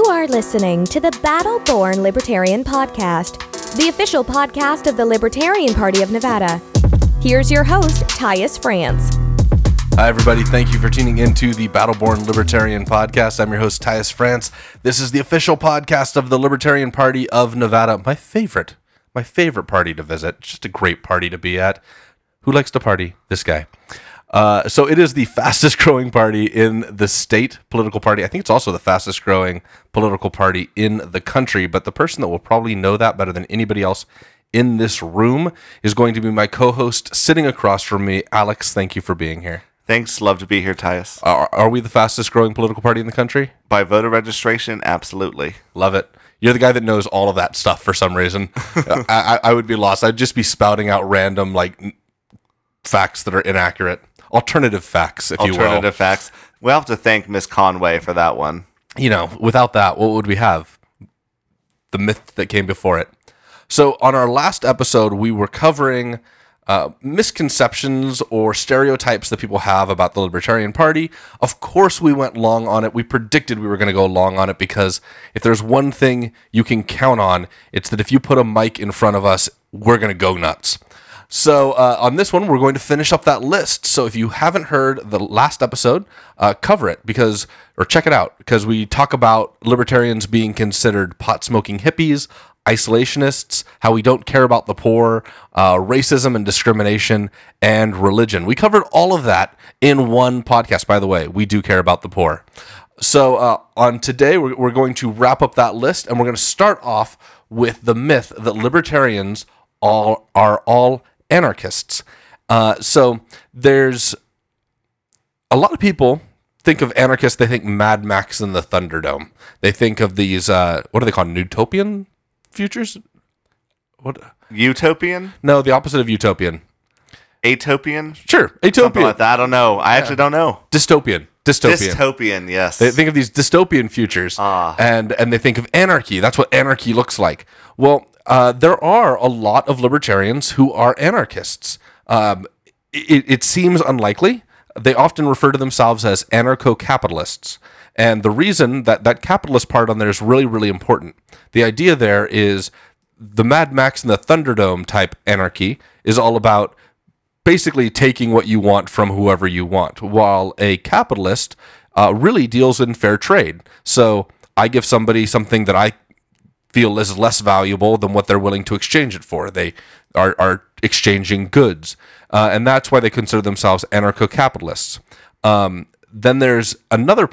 are listening to the Battle-Born Libertarian Podcast, the official podcast of the Libertarian Party of Nevada. Here's your host, Tyus France. Hi, everybody. Thank you for tuning into the Battle-Born Libertarian Podcast. I'm your host, Tyus France. This is the official podcast of the Libertarian Party of Nevada. My favorite party to visit. Just a great party to be at. Who likes to party? This guy. So it is the fastest growing party in the state political party. I think it's also the fastest growing political party in the country, but the person that will probably know that better than anybody else in this room is going to be my co-host sitting across from me. Alex, thank you for being here. Thanks. Love to be here, Tyus. Are we the fastest growing political party in the country? By voter registration, absolutely. Love it. You're the guy that knows all of that stuff for some reason. I would be lost. I'd just be spouting out random facts that are inaccurate. Alternative facts, if you will. Alternative facts. We'll have to thank Miss Conway for that one. You know, without that, what would we have? The myth that came before it. So on our last episode, we were covering misconceptions or stereotypes that people have about the Libertarian Party. Of course, we went long on it. We predicted we were going to go long on it because if there's one thing you can count on, it's that if you put a mic in front of us, we're going to go nuts. So on this one, we're going to finish up that list. So if you haven't heard the last episode, cover it or check it out because we talk about libertarians being considered pot-smoking hippies, isolationists, how we don't care about the poor, racism and discrimination, and religion. We covered all of that in one podcast. By the way, we do care about the poor. So on today, we're going to wrap up that list, and we're going to start off with the myth that libertarians are all anarchists. So there's a lot of people think of anarchists, they think Mad Max and the Thunderdome. They think of these, what are they called, utopian futures? What? Utopian? No, the opposite of utopian. Atopian? Sure, utopian. Something like that. I don't know. I actually don't know. Dystopian. Dystopian, yes. They think of these dystopian futures, and they think of anarchy. That's what anarchy looks like. Well, there are a lot of libertarians who are anarchists. It seems unlikely. They often refer to themselves as anarcho-capitalists. And the reason that capitalist part on there is really, really important. The idea there is the Mad Max and the Thunderdome type anarchy is all about basically taking what you want from whoever you want, while a capitalist really deals in fair trade. So I give somebody something that I feel is less valuable than what they're willing to exchange it for. They are exchanging goods. And that's why they consider themselves anarcho-capitalists. Then there's another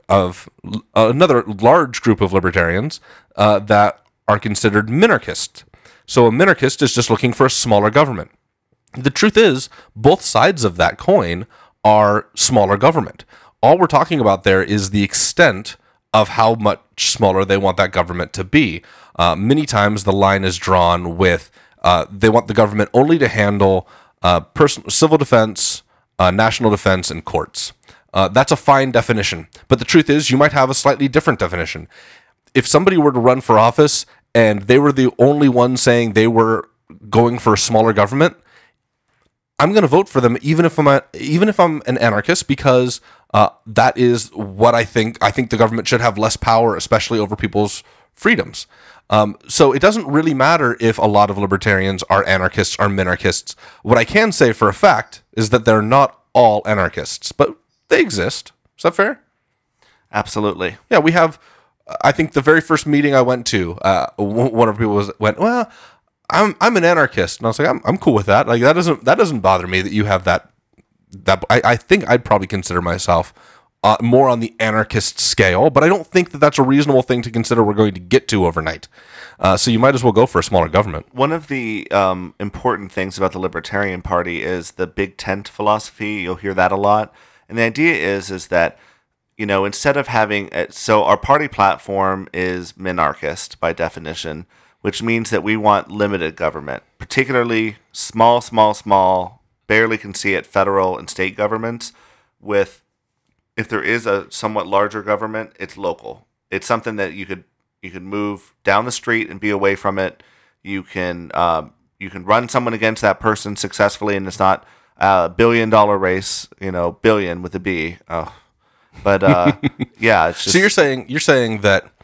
large group of libertarians that are considered minarchists. So a minarchist is just looking for a smaller government. The truth is, both sides of that coin are smaller government. All we're talking about there is the extent of how much smaller they want that government to be. Many times the line is drawn with they want the government only to handle civil defense, national defense, and courts. That's a fine definition. But the truth is, you might have a slightly different definition. If somebody were to run for office and they were the only one saying they were going for a smaller government, I'm going to vote for them even if I'm an anarchist because that is what I think. I think the government should have less power, especially over people's freedoms. So it doesn't really matter if a lot of libertarians are anarchists or minarchists. What I can say for a fact is that they're not all anarchists, but they exist. Is that fair? Absolutely. Yeah, we have. I think the very first meeting I went to, one of the people went, "Well, I'm an anarchist," and I was like, "I'm cool with that. Like that doesn't bother me that you have that. I think I'd probably consider myself more on the anarchist scale, but I don't think that that's a reasonable thing to consider we're going to get to overnight. So you might as well go for a smaller government." One of the important things about the Libertarian Party is the big tent philosophy. You'll hear that a lot. And the idea is that, you know, instead of having so our party platform is minarchist by definition, which means that we want limited government, particularly small, barely can see it federal and state governments. If there is a somewhat larger government, it's local. It's something that you could move down the street and be away from it. You can run someone against that person successfully, and it's not $1 billion race, billion with a B. But yeah, it's just. So you're saying that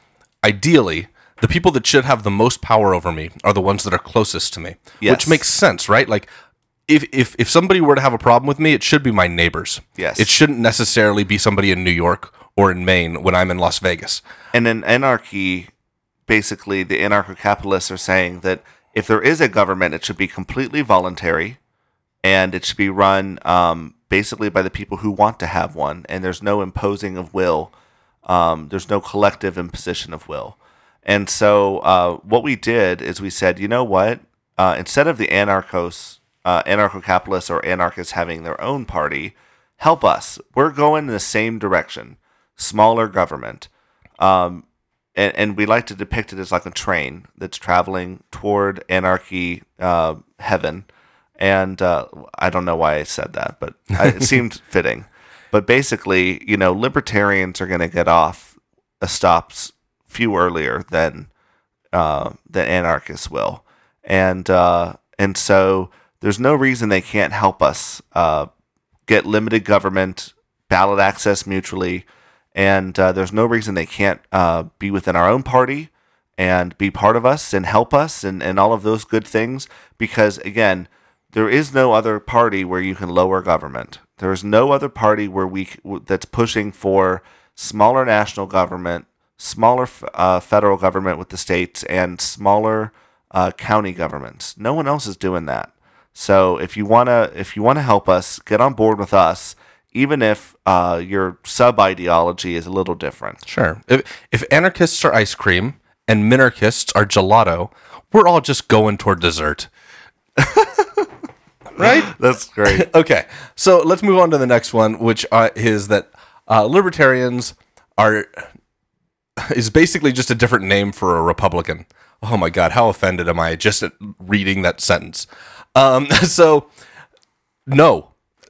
ideally, the people that should have the most power over me are the ones that are closest to me, Yes. which makes sense, right? Like, if somebody were to have a problem with me, it should be my neighbors. Yes. It shouldn't necessarily be somebody in New York or in Maine when I'm in Las Vegas. And in anarchy, basically, the anarcho-capitalists are saying that if there is a government, it should be completely voluntary, and it should be run basically by the people who want to have one, and there's no imposing of will. There's no collective imposition of will. And so what we did is we said, you know what? Instead of the anarcho-capitalists or anarchists having their own party, help us. We're going in the same direction. Smaller government. And we like to depict it as like a train that's traveling toward anarchy heaven. And I don't know why I said that, but it seemed fitting. But basically, libertarians are going to get off a stops few earlier than anarchists will. And so there's no reason they can't help us get limited government, ballot access mutually, and there's no reason they can't be within our own party and be part of us and help us and all of those good things. Because, again, there is no other party where you can lower government. There is no other party that's pushing for smaller national government, smaller federal government with the states, and smaller county governments. No one else is doing that. So if you wanna help us, get on board with us, even if your sub ideology is a little different. Sure. If anarchists are ice cream and minarchists are gelato, we're all just going toward dessert. Right? That's great. Okay. So let's move on to the next one, which is that libertarians is basically just a different name for a Republican. Oh my God, how offended am I just at reading that sentence? So, no.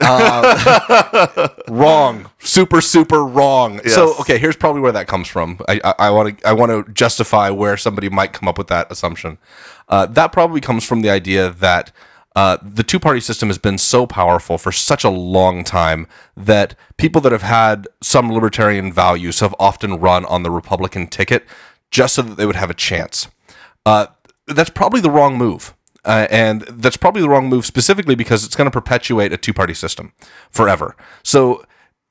Wrong. Super wrong. Yes. So, okay, here's probably where that comes from. I want to justify where somebody might come up with that assumption. That probably comes from the idea that the two-party system has been so powerful for such a long time that people that have had some libertarian values have often run on the Republican ticket just so that they would have a chance. That's probably the wrong move. And that's probably the wrong move specifically because it's going to perpetuate a two-party system forever. So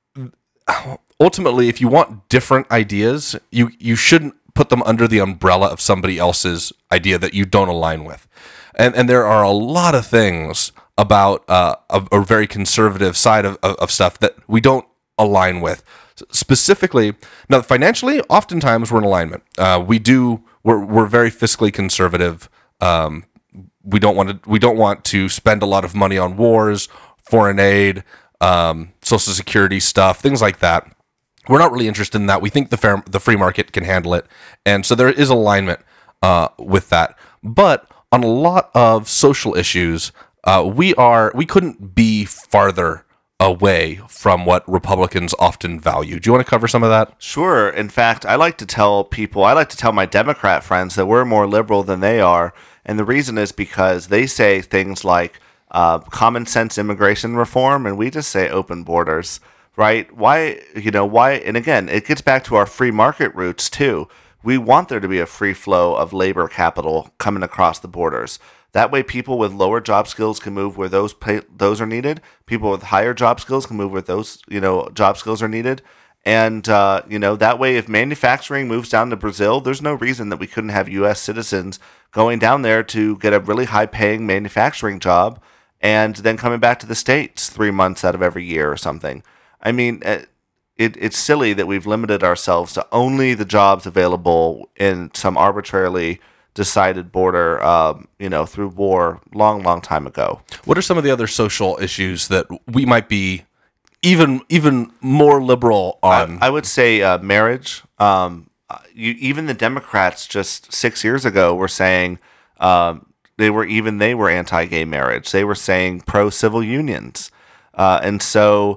ultimately, if you want different ideas, you shouldn't put them under the umbrella of somebody else's idea that you don't align with. And there are a lot of things about a very conservative side of stuff that we don't align with. Specifically, now financially, oftentimes we're in alignment. We're very fiscally conservative. We don't want to spend a lot of money on wars, foreign aid, Social Security stuff, things like that. We're not really interested in that. We think the free market can handle it, and so there is alignment with that. But on a lot of social issues, we couldn't be farther away from what Republicans often value. Do you want to cover some of that? Sure. In fact, I like to tell my Democrat friends that we're more liberal than they are. And the reason is because they say things like common sense immigration reform, and we just say open borders, right? Why? And again, it gets back to our free market roots too. We want there to be a free flow of labor capital coming across the borders. That way, people with lower job skills can move where those are needed. People with higher job skills can move where those job skills are needed. And that way, if manufacturing moves down to Brazil, there's no reason that we couldn't have U.S. citizens going down there to get a really high-paying manufacturing job, and then coming back to the States 3 months out of every year or something. I mean, it's silly that we've limited ourselves to only the jobs available in some arbitrarily decided border, through war, long time ago. What are some of the other social issues that we might be even more liberal on? I would say marriage. Even the Democrats just 6 years ago were saying they were anti-gay marriage. They were saying pro-civil unions, and so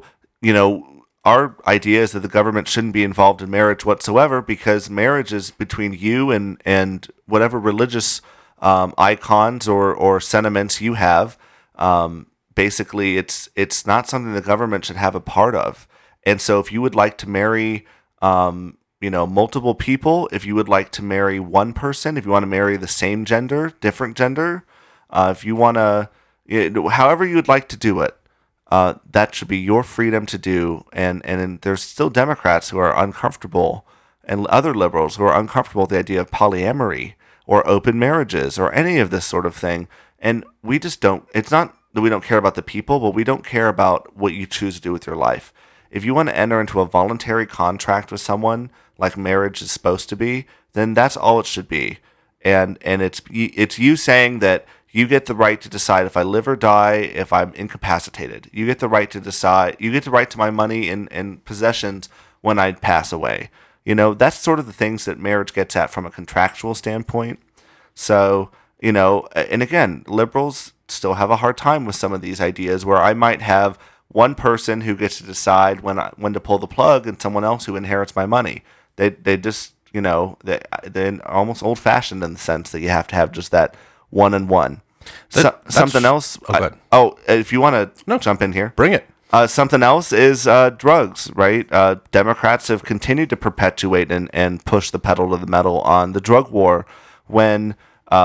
our idea is that the government shouldn't be involved in marriage whatsoever, because marriage is between you and whatever religious icons or sentiments you have. Basically, it's not something the government should have a part of. And so if you would like to marry, multiple people, if you would like to marry one person, if you want to marry the same gender, different gender, if you want to, however you would like to do it, that should be your freedom to do. And there's still Democrats who are uncomfortable, and other liberals who are uncomfortable with the idea of polyamory or open marriages or any of this sort of thing. And we just don't, it's not that we don't care about the people, but we don't care about what you choose to do with your life. If you want to enter into a voluntary contract with someone like marriage is supposed to be, then that's all it should be. And it's you saying that you get the right to decide if I live or die, if I'm incapacitated. You get the right to decide, you get the right to my money and possessions when I pass away. That's sort of the things that marriage gets at from a contractual standpoint. So, and again, liberals still have a hard time with some of these ideas where I might have one person who gets to decide when to pull the plug and someone else who inherits my money. They just, they're almost old-fashioned in the sense that you have to have just that one-on-one. Something else? If you want to jump in here. Bring it. Something else is drugs, right? Democrats have continued to perpetuate and push the pedal to the metal on the drug war when,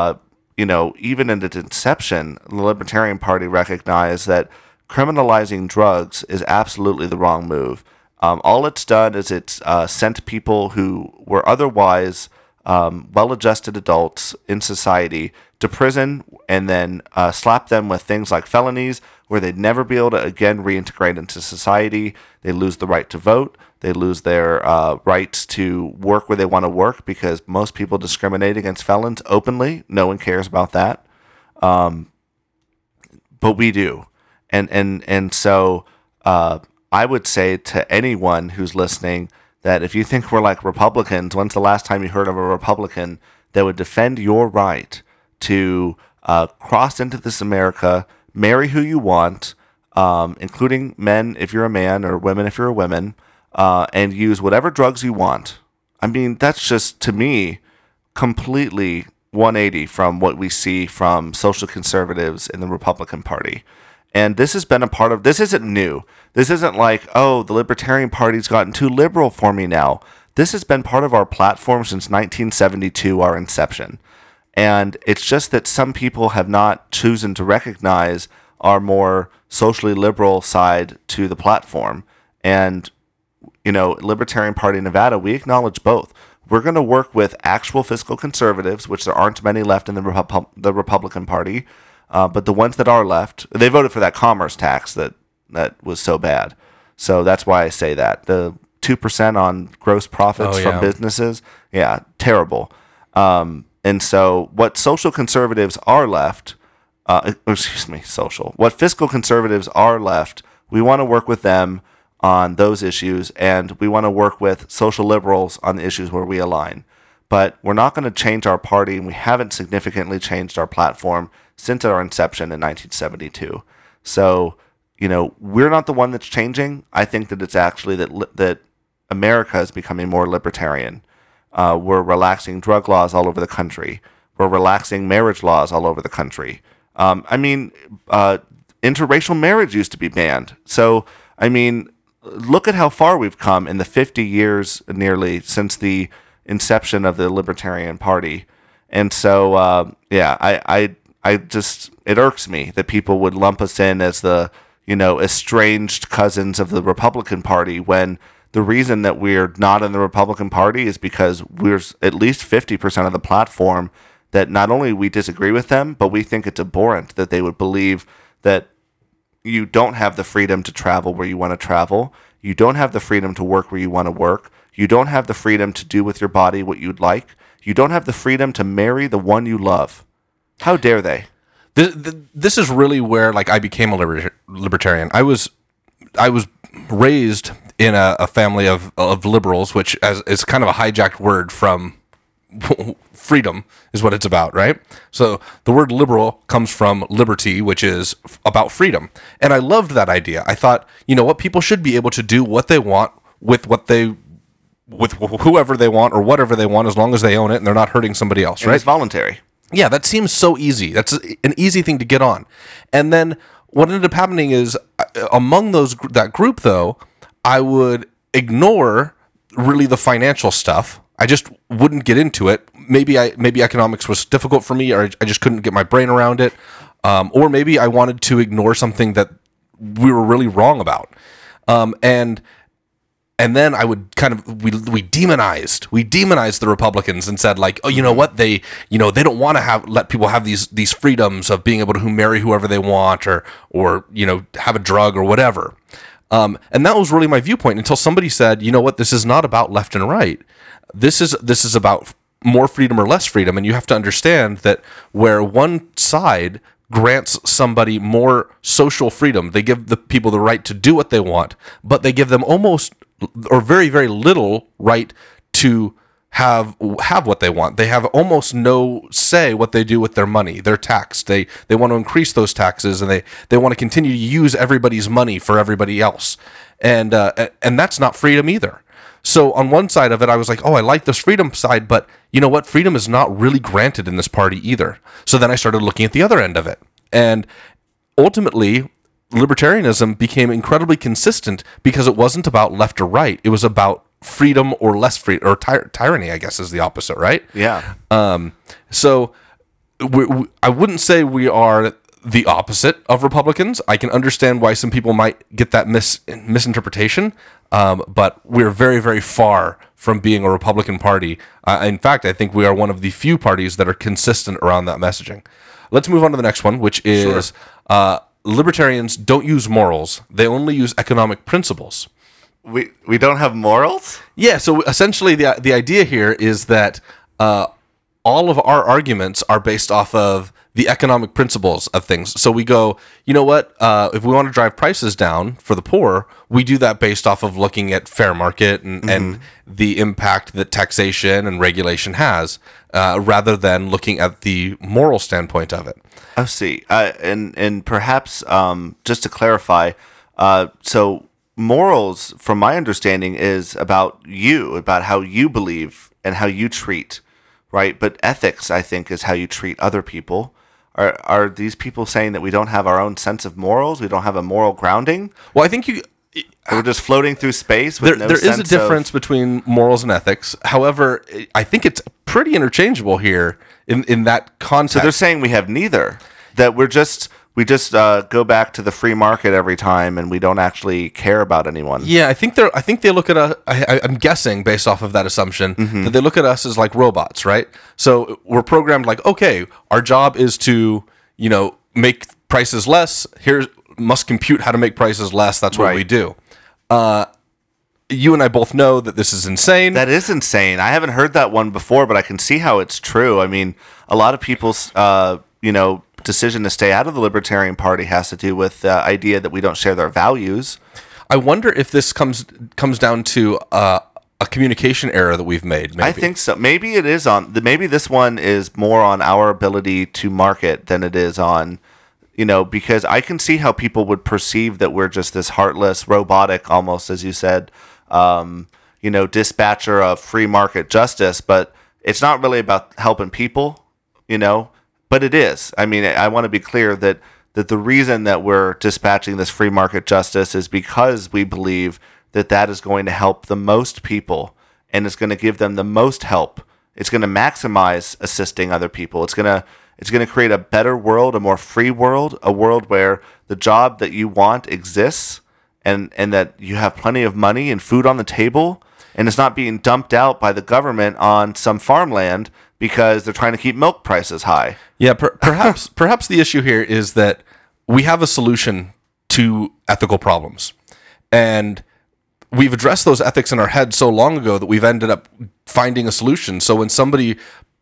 even in its inception, the Libertarian Party recognized that criminalizing drugs is absolutely the wrong move. All it's done is it's sent people who were otherwise well-adjusted adults in society to prison and then slap them with things like felonies where they'd never be able to again reintegrate into society. They lose the right to vote. They lose their rights to work where they want to work because most people discriminate against felons openly. No one cares about that. But we do. And so I would say to anyone who's listening that if you think we're like Republicans, when's the last time you heard of a Republican that would defend your right to cross into this America, marry who you want, including men if you're a man or women if you're a woman, and use whatever drugs you want? I mean, that's just, to me, completely 180 from what we see from social conservatives in the Republican Party. And this has been a part of, this isn't new. This isn't like, oh, the Libertarian Party's gotten too liberal for me now. This has been part of our platform since 1972, our inception. And it's just that some people have not chosen to recognize our more socially liberal side to the platform. And, Libertarian Party Nevada, we acknowledge both. We're going to work with actual fiscal conservatives, which there aren't many left in the Republican Party. But the ones that are left, they voted for that commerce tax that was so bad. So that's why I say that. The 2% on gross profits from businesses, terrible. And so what social conservatives are left, what fiscal conservatives are left, we want to work with them on those issues, and we want to work with social liberals on the issues where we align. But we're not going to change our party, and we haven't significantly changed our platform since our inception in 1972. So, we're not the one that's changing. I think that it's actually that America is becoming more libertarian. We're relaxing drug laws all over the country. We're relaxing marriage laws all over the country. Interracial marriage used to be banned. So, look at how far we've come in the 50 years nearly since the inception of the Libertarian Party. And so, I just, it irks me that people would lump us in as the, estranged cousins of the Republican Party when the reason that we're not in the Republican Party is because we're at least 50% of the platform that not only we disagree with them, but we think it's abhorrent that they would believe that you don't have the freedom to travel where you want to travel. You don't have the freedom to work where you want to work. You don't have the freedom to do with your body what you'd like. You don't have the freedom to marry the one you love. How dare they? This is really where I became a libertarian. I was raised in a family of liberals, which is kind of a hijacked word from freedom is what it's about, right? So the word liberal comes from liberty, which is about freedom. And I loved that idea. I thought, people should be able to do what they want with whoever they want or whatever they want, as long as they own it and they're not hurting somebody else, right? It's voluntary. Yeah, that seems so easy. That's an easy thing to get on. And then what ended up happening is among that group, though, I would ignore really the financial stuff. I just wouldn't get into it. Maybe economics was difficult for me, or I just couldn't get my brain around it, or maybe I wanted to ignore something that we were really wrong about, and then I would we demonized the Republicans and said, like, oh, you know what, they don't want to let people have these freedoms of being able to marry whoever they want, or have a drug or whatever. And that was really my viewpoint until somebody said, you know what, this is not about left and right. This is about more freedom or less freedom. And you have to understand that where one side grants somebody more social freedom, they give the people the right to do what they want, but they give them almost or very, very little right to have what they want. They have almost no say what they do with their money. They're taxed. They want to increase those taxes, and they want to continue to use everybody's money for everybody else. And that's not freedom either. So on one side of it, I was like, oh, I like this freedom side, but you know what? Freedom is not really granted in this party either. So then I started looking at the other end of it. And ultimately, libertarianism became incredibly consistent because it wasn't about left or right. It was about freedom or less freedom, or tyranny, I guess, is the opposite, right? Yeah. So I wouldn't say we are the opposite of Republicans. I can understand why some people might get that misinterpretation, but we're very, very far from being a Republican Party. In fact, I think we are one of the few parties that are consistent around that messaging. Let's move on to the next one, which is libertarians don't use morals. They only use economic principles. We don't have morals? Yeah, so essentially the idea here is that all of our arguments are based off of the economic principles of things. So we go, you know what, if we want to drive prices down for the poor, we do that based off of looking at fair market and the impact that taxation and regulation has, rather than looking at the moral standpoint of it. I see. And perhaps just to clarify, so morals, from my understanding, is about how you believe and how you treat, right? But ethics, I think, is how you treat other people. Are these people saying that we don't have our own sense of morals? We don't have a moral grounding? Well, I think we're just floating through space with there is a difference between morals and ethics. However, I think it's pretty interchangeable here in that context. So they're saying we have neither. That we just go back to the free market every time, and we don't actually care about anyone. Yeah, I think they look at I'm guessing based off of that assumption that they look at us as like robots, right? So we're programmed like, okay, our job is to make prices less. Must compute how to make prices less. That's what we do. You and I both know that this is insane. That is insane. I haven't heard that one before, but I can see how it's true. I mean, a lot of people's decision to stay out of the Libertarian Party has to do with the idea that we don't share their values. I wonder if this comes down to a communication error that we've made. Maybe. I think so. Maybe it is maybe this one is more on our ability to market than it is on, because I can see how people would perceive that we're just this heartless, robotic, almost, as you said, dispatcher of free market justice, but it's not really about helping people, But it is. I mean, I want to be clear that the reason that we're dispatching this free market justice is because we believe that is going to help the most people, and it's going to give them the most help. It's going to maximize assisting other people. It's going to create a better world, a more free world, a world where the job that you want exists, and that you have plenty of money and food on the table, and it's not being dumped out by the government on some farmland because they're trying to keep milk prices high. Yeah, perhaps the issue here is that we have a solution to ethical problems, and we've addressed those ethics in our head so long ago that we've ended up finding a solution. So when somebody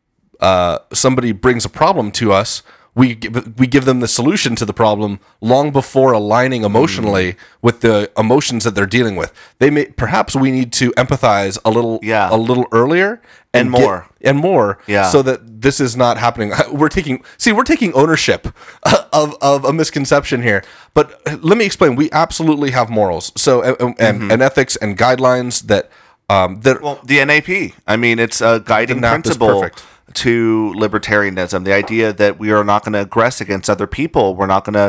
brings a problem to us, we give them the solution to the problem long before aligning emotionally with the emotions that they're dealing with. Perhaps we need to empathize a little earlier and more, so that this is not happening. We're taking ownership of a misconception here. But let me explain. We absolutely have morals, and ethics and guidelines that the NAP. I mean, it's a guiding principle to libertarianism. The idea that we are not going to aggress against other people. We're not going to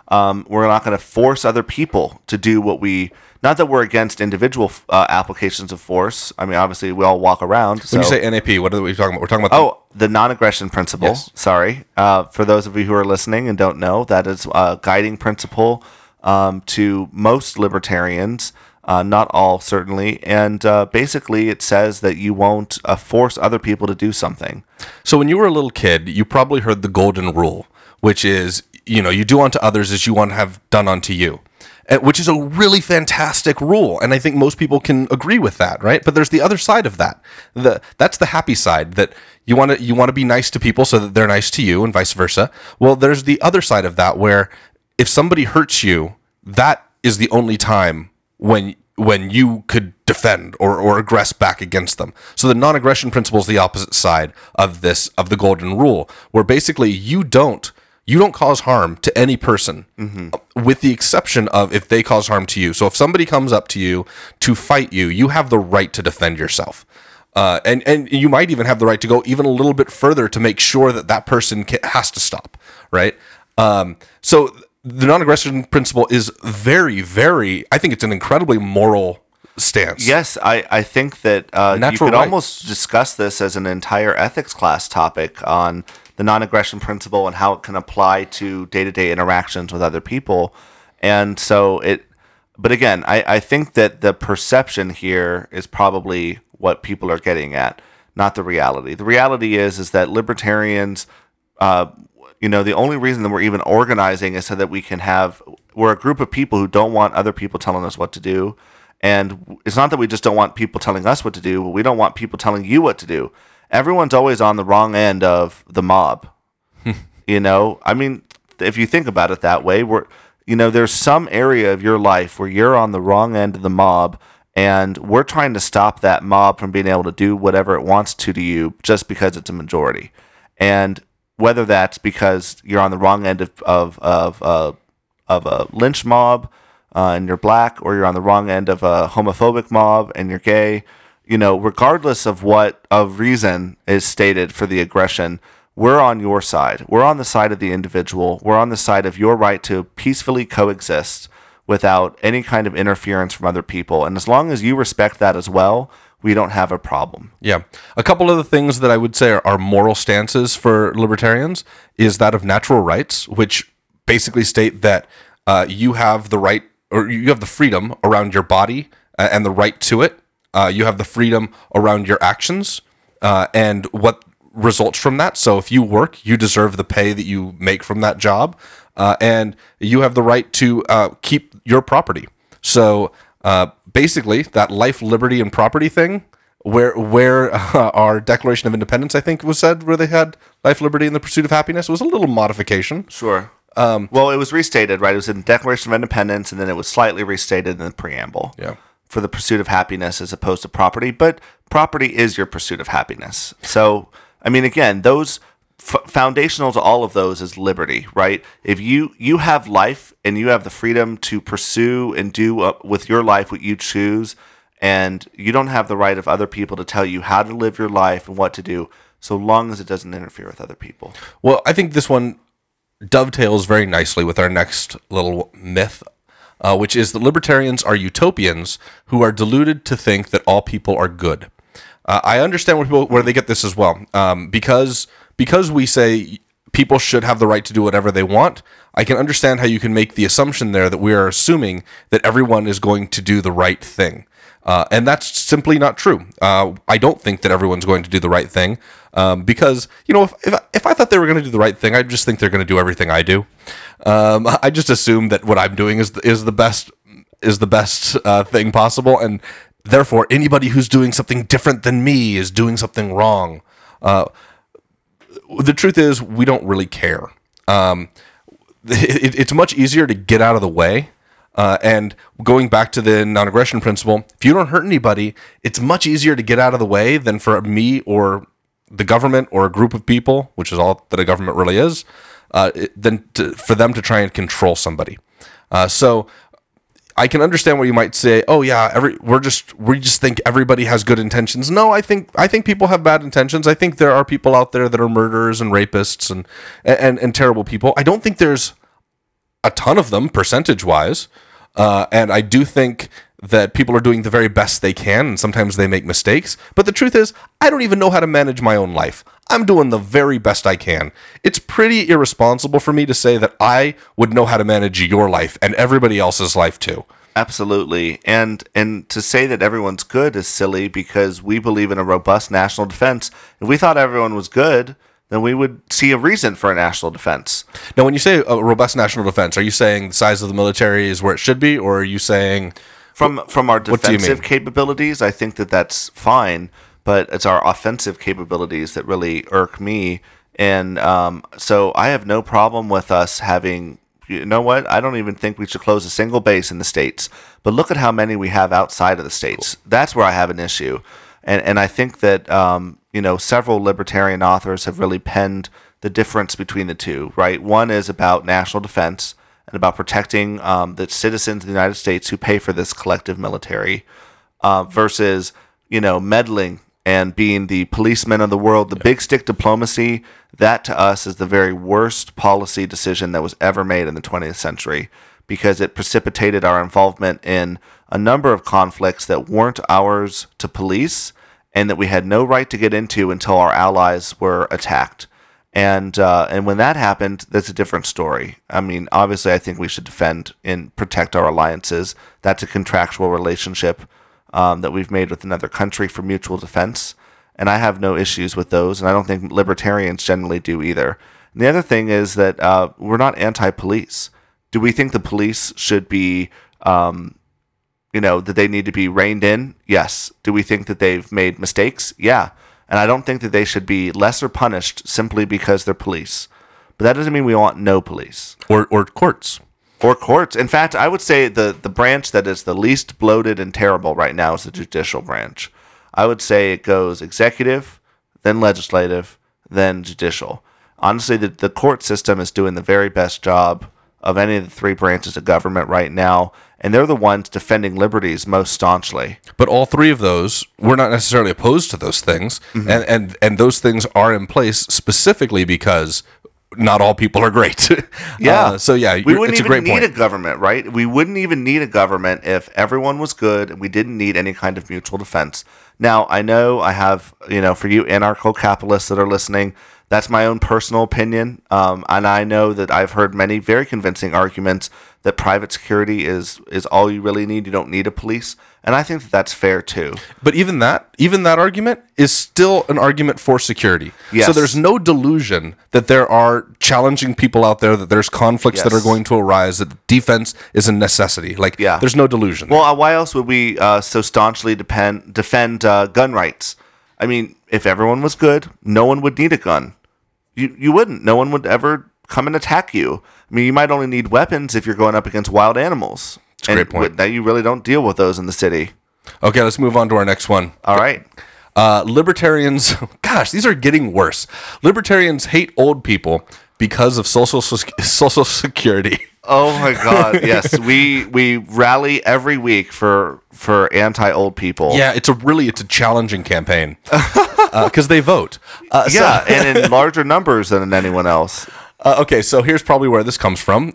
We're not going to force other people to do what we. Not that we're against individual applications of force. I mean, obviously, we all walk around. When you say NAP, what are we talking about? We're talking about the non-aggression principle. Yes. Sorry. For those of you who are listening and don't know, that is a guiding principle to most libertarians, not all, certainly. And basically, it says that you won't force other people to do something. So when you were a little kid, you probably heard the golden rule, which is, you do unto others as you want to have done unto you. Which is a really fantastic rule, and I think most people can agree with that, right? But there's the other side of that. That's the happy side, that you want to be nice to people so that they're nice to you, and vice versa. Well, there's the other side of that, where if somebody hurts you, that is the only time when you could defend or aggress back against them. So the non-aggression principle is the opposite side of the golden rule, where basically you don't cause harm to any person, with the exception of if they cause harm to you. So if somebody comes up to you to fight you, you have the right to defend yourself. And you might even have the right to go even a little bit further to make sure that person has to stop, right? So the non-aggression principle is very, very, I think it's an incredibly moral stance. Yes, I think that you could rights. almost discuss this as an entire ethics class topic on the non-aggression principle and how it can apply to day-to-day interactions with other people. And so but again, I think that the perception here is probably what people are getting at, not the reality. The reality is that libertarians, the only reason that we're even organizing is so that we're a group of people who don't want other people telling us what to do. And it's not that we just don't want people telling us what to do, but we don't want people telling you what to do. Everyone's always on the wrong end of the mob. I mean, if you think about it that way, there's some area of your life where you're on the wrong end of the mob, and we're trying to stop that mob from being able to do whatever it wants to you just because it's a majority. And whether that's because you're on the wrong end of a lynch mob and you're black, or you're on the wrong end of a homophobic mob and you're gay, regardless of what reason is stated for the aggression, we're on your side. We're on the side of the individual. We're on the side of your right to peacefully coexist without any kind of interference from other people. And as long as you respect that as well, we don't have a problem. Yeah. A couple of the things that I would say are moral stances for libertarians is that of natural rights, which basically state that you have the right, or you have the freedom around your body and the right to it. You have the freedom around your actions and what results from that. So if you work, you deserve the pay that you make from that job, and you have the right to keep your property. So basically, that life, liberty, and property thing, where our Declaration of Independence, I think, was said, where they had life, liberty, and the pursuit of happiness, was a little modification. Sure. Well, it was restated, right? It was in the Declaration of Independence, and then it was slightly restated in the preamble. Yeah. For the pursuit of happiness as opposed to property, but property is your pursuit of happiness. So, I mean, again, those foundational to all of those is liberty, right? If you have life and you have the freedom to pursue and do with your life what you choose, and you don't have the right of other people to tell you how to live your life and what to do, so long as it doesn't interfere with other people. Well, I think this one dovetails very nicely with our next little myth, which is that libertarians are utopians who are deluded to think that all people are good. I understand where they get this as well, because we say people should have the right to do whatever they want. I can understand how you can make the assumption there that we are assuming that everyone is going to do the right thing, and that's simply not true. I don't think that everyone's going to do the right thing, because if I thought they were going to do the right thing, I'd just think they're going to do everything I do. I just assume that what I'm doing is the best thing possible, and therefore anybody who's doing something different than me is doing something wrong. The truth is, we don't really care. It's much easier to get out of the way. And going back to the non-aggression principle, if you don't hurt anybody, it's much easier to get out of the way than for me or the government or a group of people, which is all that a government really is, for them to try and control somebody. So I can understand where you might say, "Oh yeah, we just think everybody has good intentions." No, I think people have bad intentions. I think there are people out there that are murderers and rapists and terrible people. I don't think there's a ton of them percentage-wise, and I do think that people are doing the very best they can, and sometimes they make mistakes. But the truth is, I don't even know how to manage my own life. I'm doing the very best I can. It's pretty irresponsible for me to say that I would know how to manage your life and everybody else's life too. Absolutely. And to say that everyone's good is silly because we believe in a robust national defense. If we thought everyone was good, then we would see a reason for a national defense. Now, when you say a robust national defense, are you saying the size of the military is where it should be, or are you saying... From our defensive capabilities, I think that that's fine, but it's our offensive capabilities that really irk me. And so I have no problem with us having, you know what, I don't even think we should close a single base in the States. But look at how many we have outside of the States. Cool. That's where I have an issue. And I think that, several libertarian authors have really penned the difference between the two, right? One is about national defense and about protecting the citizens of the United States who pay for this collective military, versus, meddling and being the policemen of the world. The big stick diplomacy, that to us is the very worst policy decision that was ever made in the 20th century, because it precipitated our involvement in a number of conflicts that weren't ours to police and that we had no right to get into until our allies were attacked. And when that happened, that's a different story. I mean, obviously, I think we should defend and protect our alliances. That's a contractual relationship that we've made with another country for mutual defense. And I have no issues with those, and I don't think libertarians generally do either. And the other thing is that we're not anti-police. Do we think the police should be, that they need to be reined in? Yes. Do we think that they've made mistakes? Yeah. And I don't think that they should be lesser punished simply because they're police. But that doesn't mean we want no police. Or courts. Or courts. In fact, I would say the branch that is the least bloated and terrible right now is the judicial branch. I would say it goes executive, then legislative, then judicial. Honestly, the court system is doing the very best job of any of the three branches of government right now, and they're the ones defending liberties most staunchly. But all three of those, we're not necessarily opposed to those things, and those things are in place specifically because not all people are great. Yeah. We wouldn't it's even need a a government, right? We wouldn't even need a government if everyone was good and we didn't need any kind of mutual defense. Now, I know I have, for you anarcho-capitalists that are listening, that's my own personal opinion, and I know that I've heard many very convincing arguments that private security is all you really need. You don't need a police, and I think that that's fair too. But even that argument is still an argument for security. Yes. So there's no delusion that there are challenging people out there, that there's conflicts that are going to arise, that defense is a necessity. There's no delusion. Well, why else would we so staunchly defend gun rights? I mean, if everyone was good, no one would need a gun. You wouldn't. No one would ever come and attack you. I mean, you might only need weapons if you're going up against wild animals. That's a great point. Now you really don't deal with those in the city. Okay, let's move on to our next one. All right. Libertarians, gosh, these are getting worse. Libertarians hate old people because of Social Security. Oh my God! Yes, we rally every week for anti-old people. Yeah, it's a challenging campaign because they vote. And in larger numbers than anyone else. Okay, so here's probably where this comes from.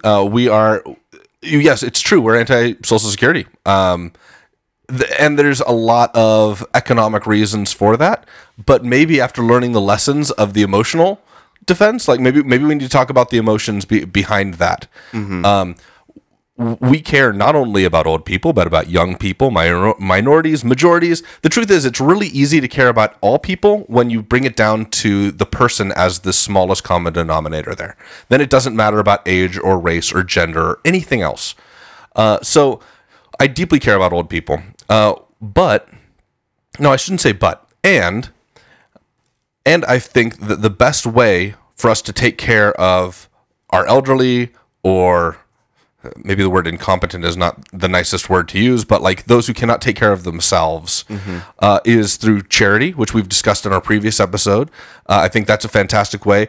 Yes, it's true. We're anti-Social Security. And there's a lot of economic reasons for that. But maybe after learning the lessons of the emotional defense, maybe we need to talk about the emotions behind that. Mm-hmm. We care not only about old people, but about young people, minorities, majorities. The truth is, it's really easy to care about all people when you bring it down to the person as the smallest common denominator there. Then it doesn't matter about age or race or gender or anything else. So I deeply care about old people. But, no, I shouldn't say but. And I think that the best way for us to take care of our elderly, or maybe the word incompetent is not the nicest word to use, but those who cannot take care of themselves, is through charity, which we've discussed in our previous episode. I think that's a fantastic way.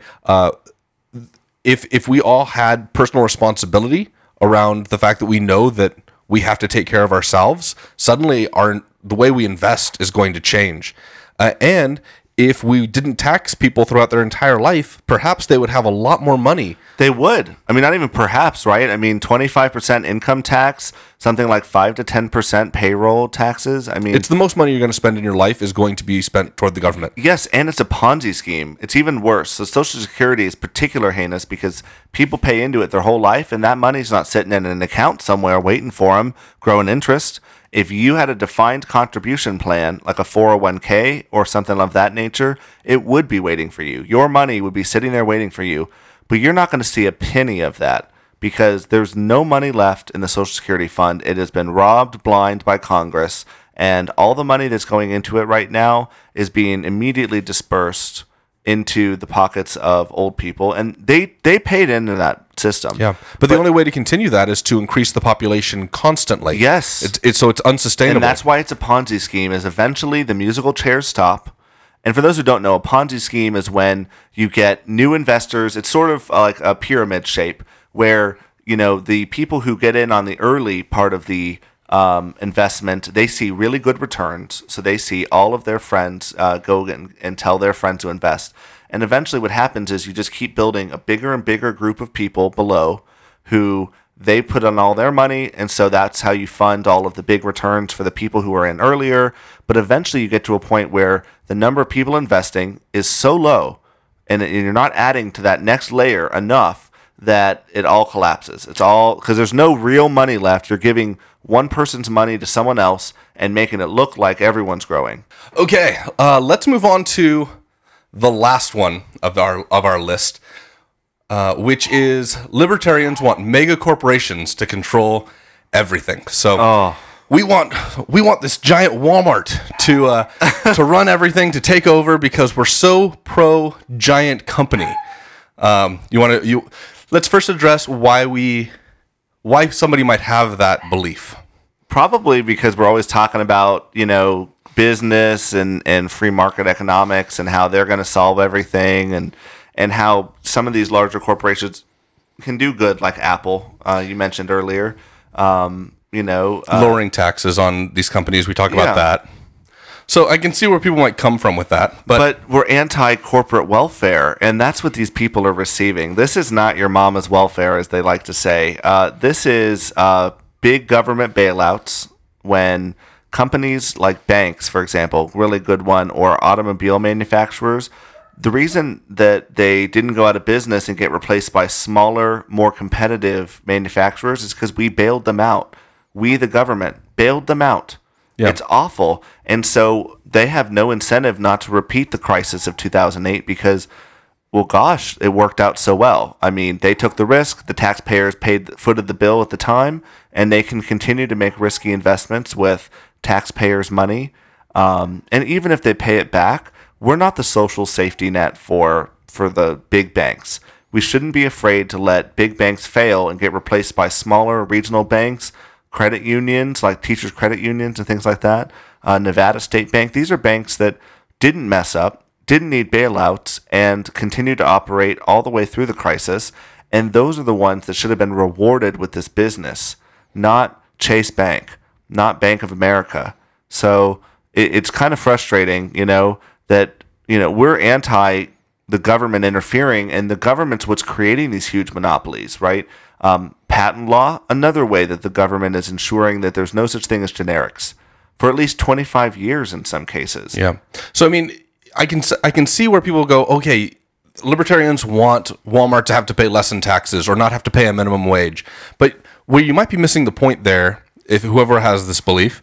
If we all had personal responsibility around the fact that we know that we have to take care of ourselves, suddenly the way we invest is going to change. And if we didn't tax people throughout their entire life, perhaps they would have a lot more money. They would. I mean, not even perhaps, right? I mean, 25% income tax, something like 5 to 10% payroll taxes. I mean, It's the most money you're going to spend in your life is going to be spent toward the government. yes, and it's a Ponzi scheme. It's even worse. So Social Security is particular heinous because people pay into it their whole life, and that money's not sitting in an account somewhere waiting for them, growing interest. If you had a defined contribution plan, like a 401k or something of that nature, it would be waiting for you. Your money would be sitting there waiting for you, but you're not going to see a penny of that because there's no money left in the Social Security fund. It has been robbed blind by Congress, and all the money that's going into it right now is being immediately dispersed into the pockets of old people, and they paid into that system. Yeah, but the only way to continue that is to increase the population constantly. Yes. So it's unsustainable. And that's why it's a Ponzi scheme, is eventually the musical chairs stop. And for those who don't know, a Ponzi scheme is when you get new investors. It's sort of like a pyramid shape where, you know, the people who get in on the early part of the investment, they see really good returns. So they see all of their friends go and tell their friends to invest. And eventually what happens is you just keep building a bigger and bigger group of people below who they put on all their money. And so that's how you fund all of the big returns for the people who are in earlier. But eventually you get to a point where the number of people investing is so low and you're not adding to that next layer enough that it all collapses. It's all because there's no real money left. You're giving one person's money to someone else and making it look like everyone's growing. Okay, let's move on to the last one of our list, which is libertarians want mega corporations to control everything. So we want this giant Walmart to run everything, to take over, because we're so pro giant company. Let's first address why somebody might have that belief. Probably because we're always talking about, you know, business and free market economics and how they're going to solve everything, and how some of these larger corporations can do good, like Apple, you mentioned earlier. Lowering taxes on these companies, we talk about that. So I can see where people might come from with that. But we're anti-corporate welfare, and that's what these people are receiving. This is not your mama's welfare, as they like to say. This is big government bailouts when companies like banks, for example, really good one, or automobile manufacturers, the reason that they didn't go out of business and get replaced by smaller, more competitive manufacturers is because we bailed them out. We, the government, bailed them out. Yeah. It's awful. And so they have no incentive not to repeat the crisis of 2008 because, well, gosh, it worked out so well. I mean, they took the risk. The taxpayers footed the bill at the time, and they can continue to make risky investments with taxpayers' money. And even if they pay it back, we're not the social safety net for the big banks. We shouldn't be afraid to let big banks fail and get replaced by smaller regional banks, credit unions like teachers' credit unions and things like that. Nevada State Bank. These are banks that didn't mess up, didn't need bailouts, and continued to operate all the way through the crisis. And those are the ones that should have been rewarded with this business, not Chase Bank, not Bank of America. So it's kind of frustrating, that, we're anti the government interfering, and the government's what's creating these huge monopolies, right? Patent law, another way that the government is ensuring that there's no such thing as generics for at least 25 years in some cases. Yeah. So, I mean, I can see where people go, okay, libertarians want Walmart to have to pay less in taxes or not have to pay a minimum wage. But where you might be missing the point there, if whoever has this belief,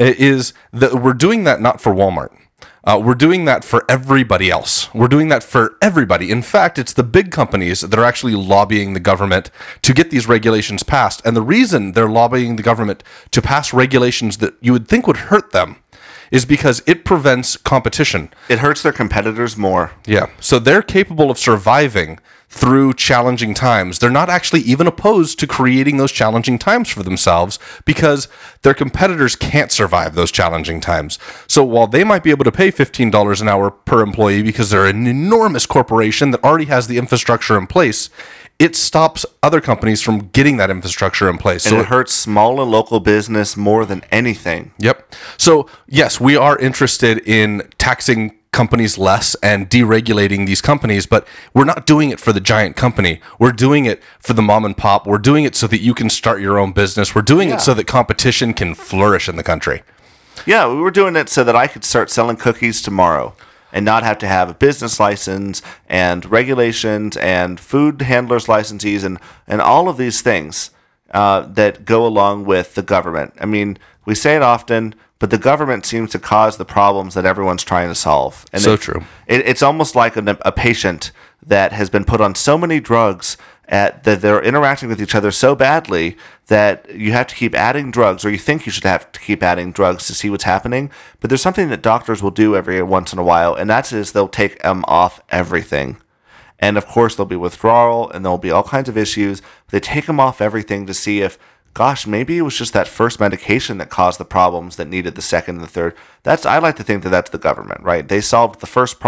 is that we're doing that not for Walmart. We're doing that for everybody else. We're doing that for everybody. In fact, it's the big companies that are actually lobbying the government to get these regulations passed. And the reason they're lobbying the government to pass regulations that you would think would hurt them is because it prevents competition. It hurts their competitors more. Yeah. So they're capable of surviving through challenging times. They're not actually even opposed to creating those challenging times for themselves because their competitors can't survive those challenging times. So while they might be able to pay $15 an hour per employee because they're an enormous corporation that already has the infrastructure in place, it stops other companies from getting that infrastructure in place. And so it hurts small and local business more than anything. Yep. So yes, we are interested in taxing companies less and deregulating these companies, but we're not doing it for the giant company. We're doing it for the mom and pop. We're doing it so that you can start your own business. We're doing it so that competition can flourish in the country. Yeah, we were doing it so that I could start selling cookies tomorrow and not have to have a business license and regulations and food handlers licenses and all of these things that go along with the government. I mean, we say it often, but the government seems to cause the problems that everyone's trying to solve. And True. It's almost like a patient that has been put on so many drugs that they're interacting with each other so badly that you have to keep adding drugs, or you think you should have to keep adding drugs to see what's happening. But there's something that doctors will do every once in a while, and that is they'll take them off everything. And of course, there'll be withdrawal and there'll be all kinds of issues. But they take them off everything to see if, gosh, maybe it was just that first medication that caused the problems that needed the second and the third. I like to think that that's the government, right? They solved the first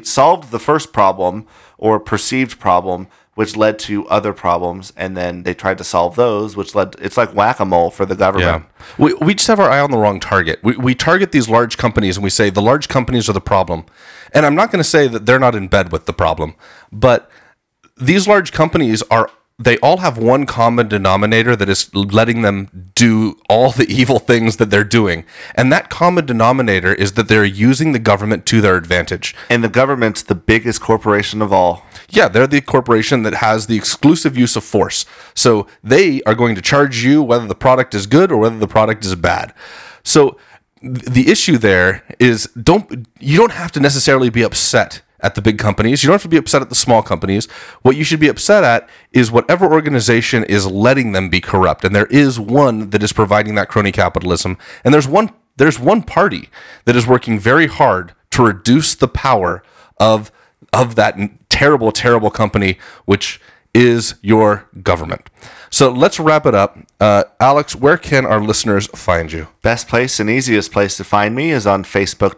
problem or perceived problem, which led to other problems, and then they tried to solve those, which led. It's like whack-a-mole for the government. Yeah. We just have our eye on the wrong target. We target these large companies, and we say the large companies are the problem. And I'm not going to say that they're not in bed with the problem, but these large companies they all have one common denominator that is letting them do all the evil things that they're doing. And that common denominator is that they're using the government to their advantage. And the government's the biggest corporation of all. Yeah, they're the corporation that has the exclusive use of force. So they are going to charge you whether the product is good or whether the product is bad. So the issue there is you don't have to necessarily be upset at the big companies. You don't have to be upset at the small companies. What you should be upset at is whatever organization is letting them be corrupt. And there is one that is providing that crony capitalism. And there's one party that is working very hard to reduce the power of that terrible, terrible company, which is your government. So let's wrap it up. Alex, where can our listeners find you? Best place and easiest place to find me is on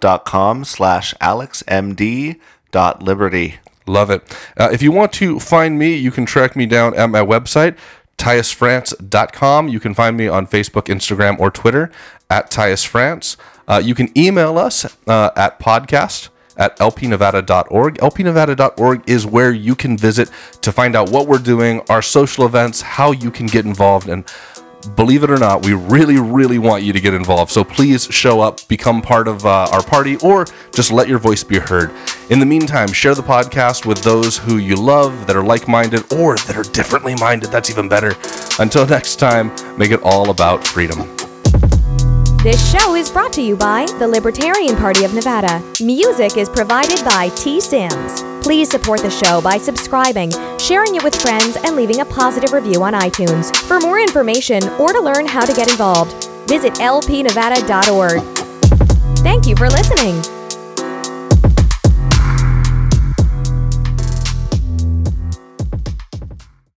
facebook.com/alexmd.liberty. Love it. If you want to find me, you can track me down at my website, tyusfrance.com. You can find me on Facebook, Instagram, or Twitter at tyusfrance. You can email us at podcast@lpnevada.org. lpnevada.org is where you can visit to find out what we're doing, our social events, how you can get involved. And believe it or not, we really, really want you to get involved. So please show up, become part of our party, or just let your voice be heard. In the meantime, share the podcast with those who you love that are like-minded or that are differently minded. That's even better. Until next time, make it all about freedom. This show is brought to you by the Libertarian Party of Nevada. Music is provided by T. Sims. Please support the show by subscribing, sharing it with friends, and leaving a positive review on iTunes. For more information or to learn how to get involved, visit lpnevada.org. Thank you for listening.